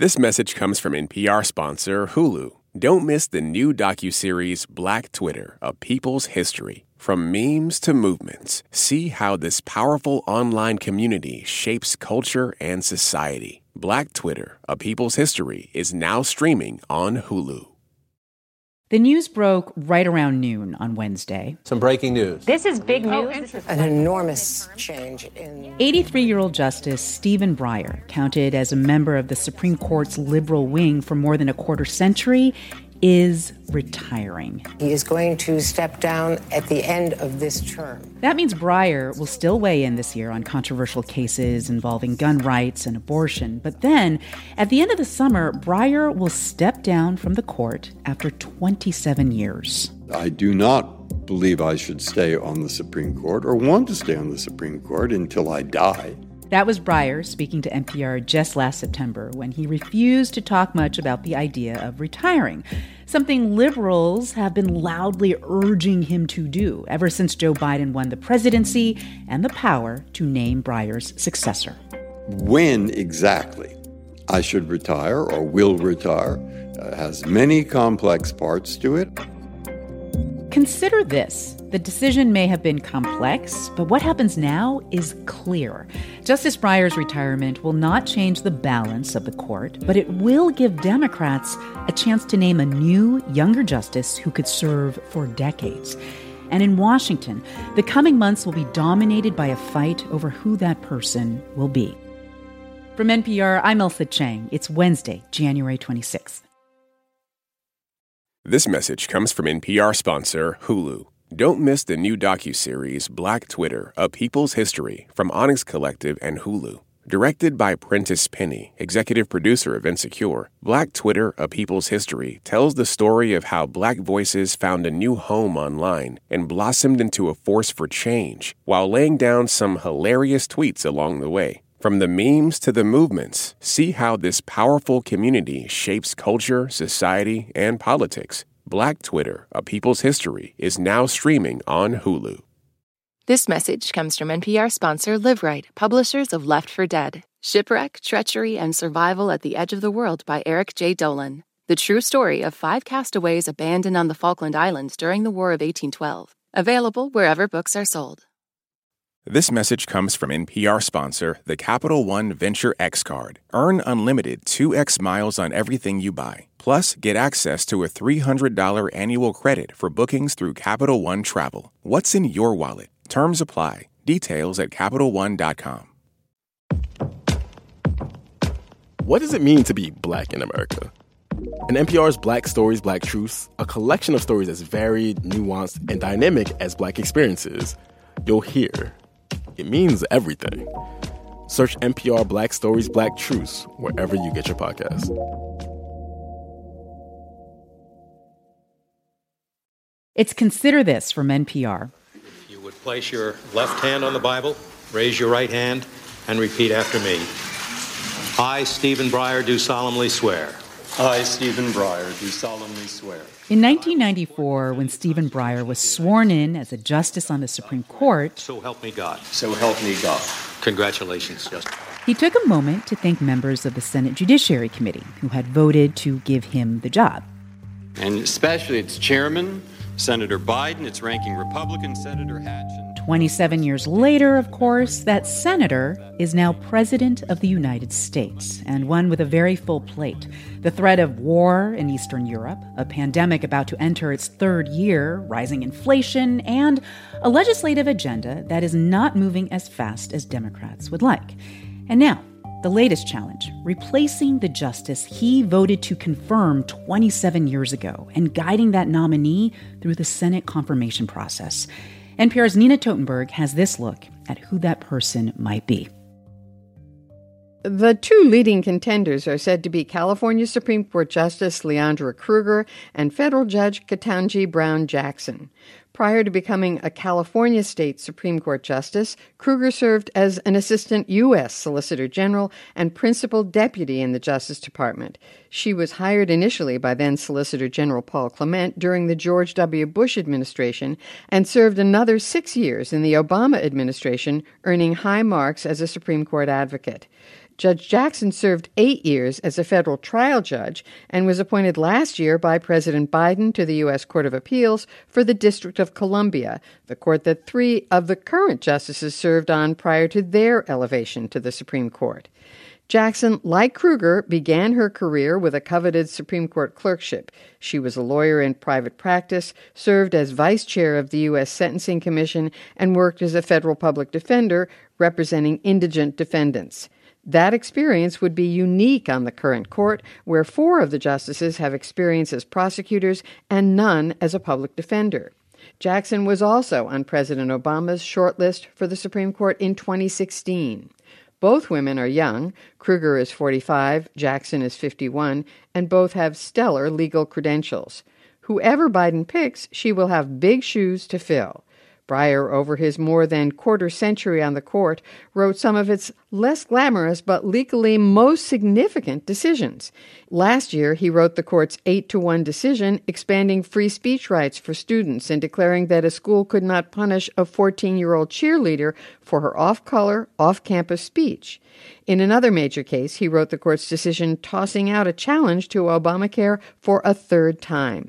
This message comes from NPR sponsor Hulu. Don't miss the new docuseries Black Twitter, A People's History. From memes to movements, see how this powerful online community shapes culture and society. Black Twitter, A People's History is now streaming on Hulu. The news broke right around noon on Wednesday. Some breaking news. This is big news. An enormous change in... 83-year-old Justice Stephen Breyer, counted as a member of the Supreme Court's liberal wing for more than a quarter century, is retiring. He is going to step down at the end of this term. That means Breyer will still weigh in this year on controversial cases involving gun rights and abortion. But then, at the end of the summer, Breyer will step down from the court after 27 years. I do not believe I should stay on the Supreme Court or want to stay on the Supreme Court until I die. That was Breyer speaking to NPR just last September when he refused to talk much about the idea of retiring, something liberals have been loudly urging him to do ever since Joe Biden won the presidency and the power to name Breyer's successor. When exactly I should retire or will retire has many complex parts to it. Consider this. The decision may have been complex, but what happens now is clear. Justice Breyer's retirement will not change the balance of the court, but it will give Democrats a chance to name a new, younger justice who could serve for decades. And in Washington, the coming months will be dominated by a fight over who that person will be. From NPR, I'm Ailsa Chang. It's Wednesday, January 26th. This message comes from NPR sponsor Hulu. Don't miss the new docuseries Black Twitter, A People's History from Onyx Collective and Hulu. Directed by Prentice Penny, executive producer of Insecure, Black Twitter, A People's History tells the story of how Black voices found a new home online and blossomed into a force for change while laying down some hilarious tweets along the way. From the memes to the movements, see how this powerful community shapes culture, society, and politics. Black Twitter, A People's History is now streaming on Hulu. This message comes from NPR sponsor LiveRight, publishers of Left for Dead, Shipwreck, Treachery, and Survival at the Edge of the World by Eric J. Dolan. The true story of 5 castaways abandoned on the Falkland Islands during the War of 1812. Available wherever books are sold. This message comes from NPR sponsor, the Capital One Venture X Card. Earn unlimited 2x miles on everything you buy. Plus, get access to a $300 annual credit for bookings through Capital One Travel. What's in your wallet? Terms apply. Details at CapitalOne.com. What does it mean to be Black in America? In NPR's Black Stories, Black Truths, a collection of stories as varied, nuanced, and dynamic as Black experiences, you'll hear it means everything. Search NPR Black Stories, Black Truths wherever you get your podcasts. It's Consider This from NPR. If you would place your left hand on the Bible, raise your right hand, and repeat after me. I, Stephen Breyer, do solemnly swear. I, Stephen Breyer, do solemnly swear. In 1994, when Stephen Breyer was sworn in as a justice on the Supreme Court, So help me God. So help me God. Congratulations, Justice. he took a moment to thank members of the Senate Judiciary Committee who had voted to give him the job. And especially its chairman, Senator Biden, its ranking Republican, Senator Hatch. 27 years later, of course, that senator is now president of the United States, and one with a very full plate. The threat of war in Eastern Europe, a pandemic about to enter its 3rd year, rising inflation, and a legislative agenda that is not moving as fast as Democrats would like. And now, the latest challenge, replacing the justice he voted to confirm 27 years ago and guiding that nominee through the Senate confirmation process. NPR's Nina Totenberg has this look at who that person might be. The 2 leading contenders are said to be California Supreme Court Justice Leandra Kruger and federal judge Ketanji Brown Jackson. Prior to becoming a California State Supreme Court justice, Krueger served as an assistant U.S. Solicitor General and principal deputy in the Justice Department. She was hired initially by then Solicitor General Paul Clement during the George W. Bush administration and served another 6 years in the Obama administration, earning high marks as a Supreme Court advocate. Judge Jackson served 8 years as a federal trial judge and was appointed last year by President Biden to the U.S. Court of Appeals for the District of Columbia, the court that 3 of the current justices served on prior to their elevation to the Supreme Court. Jackson, like Krueger, began her career with a coveted Supreme Court clerkship. She was a lawyer in private practice, served as vice chair of the U.S. Sentencing Commission, and worked as a federal public defender representing indigent defendants. That experience would be unique on the current court, where 4 of the justices have experience as prosecutors and none as a public defender. Jackson was also on President Obama's shortlist for the Supreme Court in 2016. Both women are young. Krueger is 45, Jackson is 51, and both have stellar legal credentials. Whoever Biden picks, she will have big shoes to fill. Breyer, over his more than quarter century on the court, wrote some of its less glamorous but legally most significant decisions. Last year, he wrote the court's 8-1 decision expanding free speech rights for students and declaring that a school could not punish a 14-year-old cheerleader for her off-color, off-campus speech. In another major case, he wrote the court's decision tossing out a challenge to Obamacare for a 3rd time.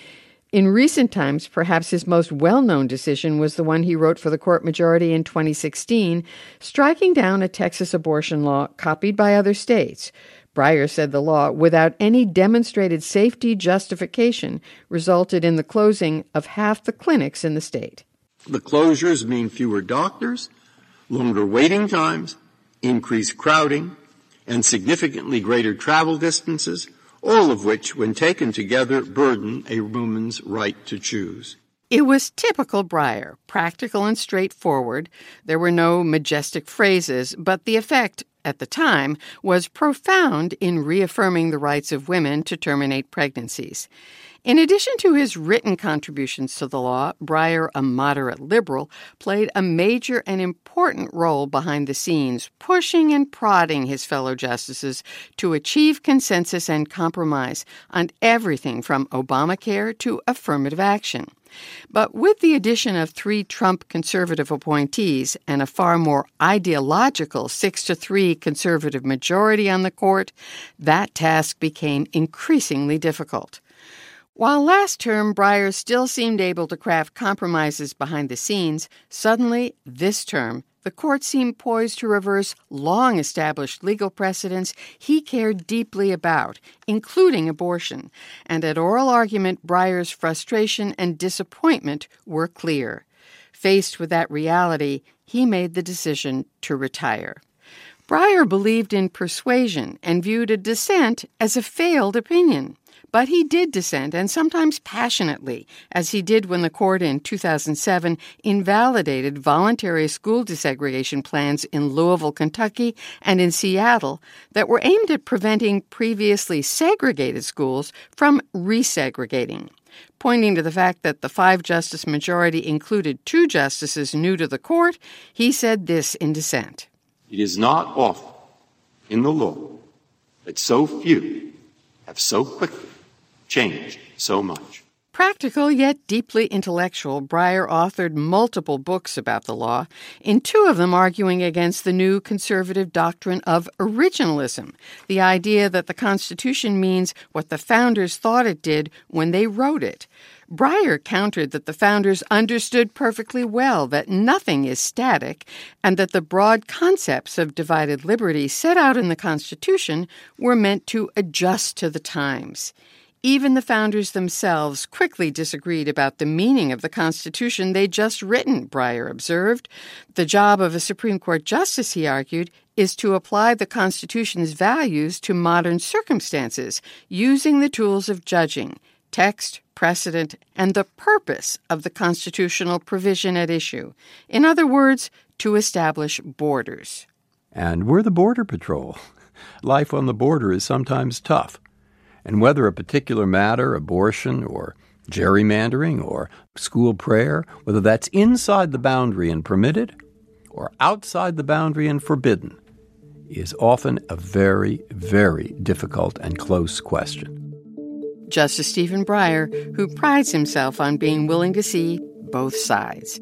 In recent times, perhaps his most well-known decision was the one he wrote for the court majority in 2016, striking down a Texas abortion law copied by other states. Breyer said the law, without any demonstrated safety justification, resulted in the closing of half the clinics in the state. The closures mean fewer doctors, longer waiting times, increased crowding, and significantly greater travel distances, all of which, when taken together, burden a woman's right to choose. It was typical Breyer, practical and straightforward. There were no majestic phrases, but the effect, at the time, was profound in reaffirming the rights of women to terminate pregnancies. In addition to his written contributions to the law, Breyer, a moderate liberal, played a major and important role behind the scenes, pushing and prodding his fellow justices to achieve consensus and compromise on everything from Obamacare to affirmative action. But with the addition of 3 Trump conservative appointees and a far more ideological 6-3 conservative majority on the court, that task became increasingly difficult. While last term Breyer still seemed able to craft compromises behind the scenes, suddenly, this term, the court seemed poised to reverse long-established legal precedents he cared deeply about, including abortion. And at oral argument, Breyer's frustration and disappointment were clear. Faced with that reality, he made the decision to retire. Breyer believed in persuasion and viewed a dissent as a failed opinion. But he did dissent, and sometimes passionately, as he did when the court in 2007 invalidated voluntary school desegregation plans in Louisville, Kentucky, and in Seattle that were aimed at preventing previously segregated schools from resegregating. Pointing to the fact that the 5-justice majority included 2 justices new to the court, he said this in dissent. It is not often in the law that so few have so quickly changed so much. Practical yet deeply intellectual, Breyer authored multiple books about the law, in 2 of them arguing against the new conservative doctrine of originalism, the idea that the Constitution means what the founders thought it did when they wrote it. Breyer countered that the founders understood perfectly well that nothing is static and that the broad concepts of divided liberty set out in the Constitution were meant to adjust to the times. Even the founders themselves quickly disagreed about the meaning of the Constitution they'd just written, Breyer observed. The job of a Supreme Court justice, he argued, is to apply the Constitution's values to modern circumstances, using the tools of judging, text, precedent, and the purpose of the constitutional provision at issue. In other words, to establish borders. And we're the Border Patrol. Life on the border is sometimes tough. And whether a particular matter, abortion or Gerrymandering or school prayer, whether that's inside the boundary and permitted or outside the boundary and forbidden, is often a very, very difficult and close question. Justice Stephen Breyer, who prides himself on being willing to see both sides.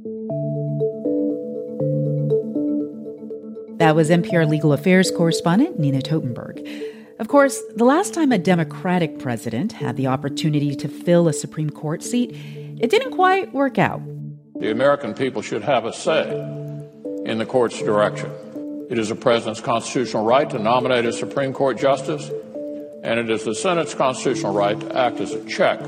That was NPR Legal Affairs correspondent Nina Totenberg. Of course, the last time a Democratic president had the opportunity to fill a Supreme Court seat, it didn't quite work out. The American people should have a say in the court's direction. It is the president's constitutional right to nominate a Supreme Court justice, and it is the Senate's constitutional right to act as a check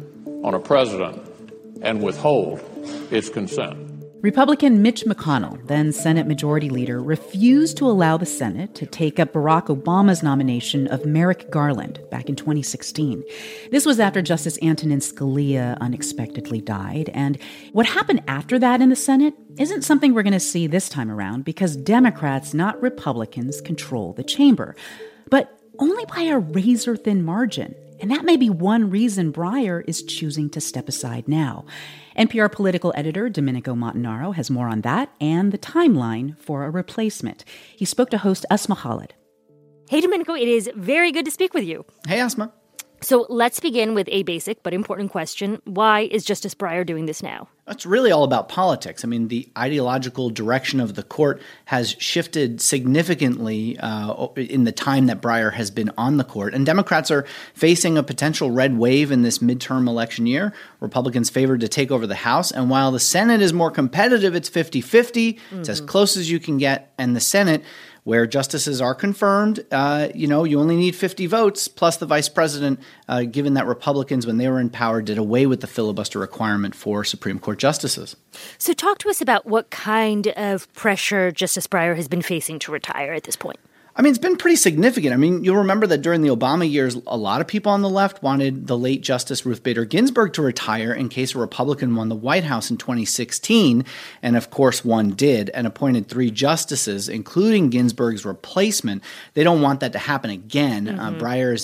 on a president and withhold its consent. Republican Mitch McConnell, then Senate Majority Leader, refused to allow the Senate to take up Barack Obama's nomination of Merrick Garland back in 2016. This was after Justice Antonin Scalia unexpectedly died. And what happened after that in the Senate isn't something we're going to see this time around because Democrats, not Republicans, control the chamber. But only by a razor-thin margin. And that may be one reason Breyer is choosing to step aside now. NPR political editor Domenico Montanaro has more on that and the timeline for a replacement. He spoke to host Asma Khalid. Hey, Domenico, it is very good to speak with you. Hey, Asma. So let's begin with a basic but important question. Why is Justice Breyer doing this now? It's really all about politics. I mean, the ideological direction of the court has shifted significantly in the time that Breyer has been on the court. And Democrats are facing a potential red wave in this midterm election year. Republicans favored to take over the House. And while the Senate is more competitive, it's 50-50. It's as close as you can get. And the Senate, where justices are confirmed, you only need 50 votes, plus the vice president, given that Republicans, when they were in power, did away with the filibuster requirement for Supreme Court justices. So talk to us about what kind of pressure Justice Breyer has been facing to retire at this point. I mean, it's been pretty significant. I mean, you'll remember that during the Obama years, a lot of people on the left wanted the late Justice Ruth Bader Ginsburg to retire in case a Republican won the White House in 2016. And of course, one did and appointed 3 justices, including Ginsburg's replacement. They don't want that to happen again. Breyer's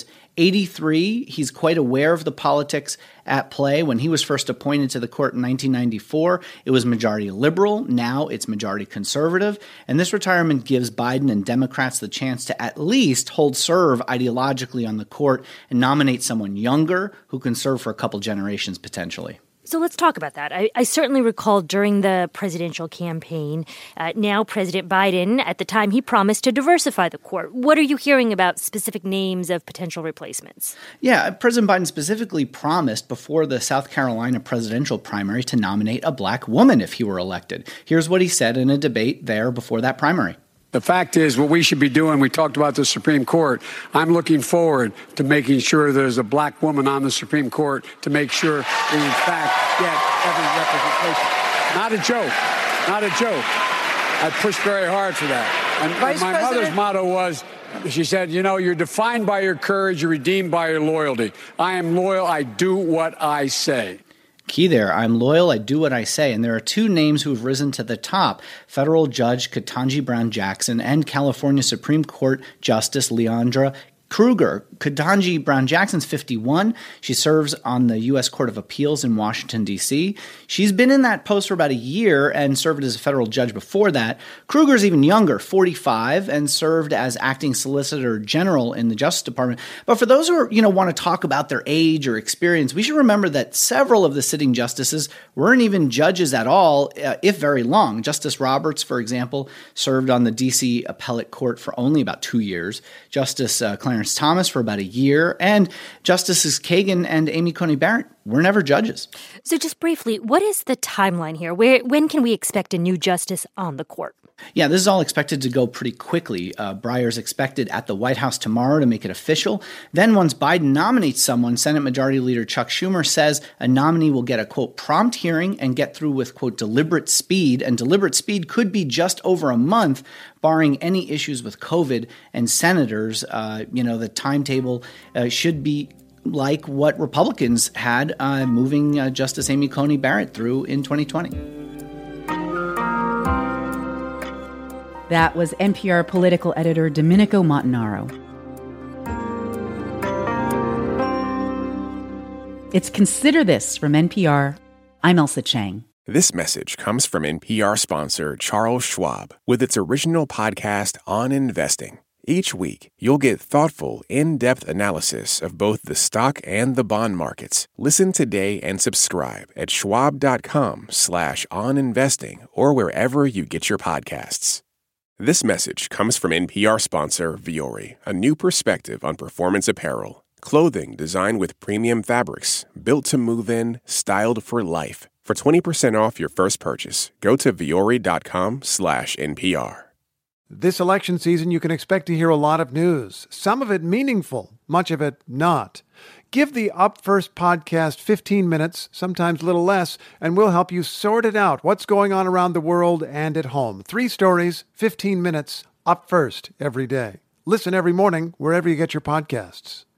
83. He's quite aware of the politics at play. When he was first appointed to the court in 1994, it was majority liberal. Now it's majority conservative. And this retirement gives Biden and Democrats the chance to at least hold serve ideologically on the court and nominate someone younger who can serve for a couple generations potentially. So let's talk about that. I certainly recall during the presidential campaign, now President Biden, at the time, he promised to diversify the court. What are you hearing about specific names of potential replacements? Yeah, President Biden specifically promised before the South Carolina presidential primary to nominate a black woman if he were elected. Here's what he said in a debate there before that primary. The fact is, what we should be doing, we talked about the Supreme Court. I'm looking forward to making sure there's a black woman on the Supreme Court to make sure we, in fact, get every representation. Not a joke. I pushed very hard for that. And my mother's motto was, she said, you're defined by your courage, you're redeemed by your loyalty. I am loyal. I do what I say. Key there, I'm loyal, I do what I say. And there are 2 names who have risen to the top, federal judge Ketanji Brown Jackson and California Supreme Court Justice Leandra Kruger. Ketanji Brown Jackson's 51. She serves on the U.S. Court of Appeals in Washington, D.C. She's been in that post for about a year and served as a federal judge before that. Kruger's even younger, 45, and served as acting solicitor general in the Justice Department. But for those who want to talk about their age or experience, we should remember that several of the sitting justices weren't even judges at all, if very long. Justice Roberts, for example, served on the D.C. Appellate Court for only about 2 years. Justice Clarence Thomas for about a year, and Justices Kagan and Amy Coney Barrett were never judges. So just briefly, what is the timeline here? When can we expect a new justice on the court? Yeah, this is all expected to go pretty quickly. Breyer's expected at the White House tomorrow to make it official. Then once Biden nominates someone, Senate Majority Leader Chuck Schumer says a nominee will get a, quote, prompt hearing and get through with, quote, deliberate speed. And deliberate speed could be just over a month, barring any issues with COVID. And senators, the timetable should be like what Republicans had moving Justice Amy Coney Barrett through in 2020. That was NPR political editor Domenico Montanaro. It's Consider This from NPR. I'm Elsa Chang. This message comes from NPR sponsor Charles Schwab with its original podcast on investing. Each week, you'll get thoughtful, in-depth analysis of both the stock and the bond markets. Listen today and subscribe at schwab.com/oninvesting or wherever you get your podcasts. This message comes from NPR sponsor Vuori, a new perspective on performance apparel. Clothing designed with premium fabrics, built to move in, styled for life. For 20% off your first purchase, go to vuori.com/NPR. This election season, you can expect to hear a lot of news, some of it meaningful, much of it not. Give the Up First podcast 15 minutes, sometimes a little less, and we'll help you sort it out, what's going on around the world and at home. 3 stories, 15 minutes, Up First every day. Listen every morning wherever you get your podcasts.